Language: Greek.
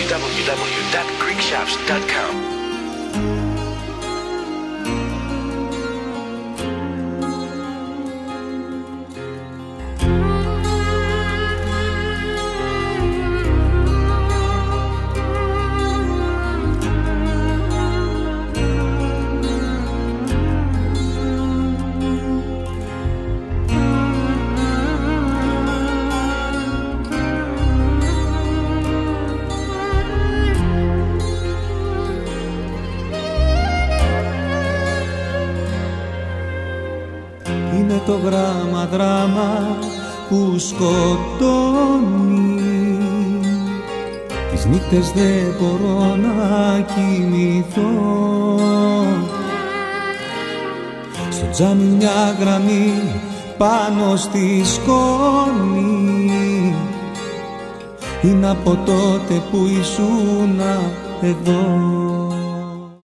www.greekshops.com. Είναι το γράμμα δράμα που σκοτώνει. Τις νύχτες δεν μπορώ να κοιμηθώ. Στο τζάμι μια γραμμή πάνω στη σκόνη. Είναι από τότε που ήσουν εδώ.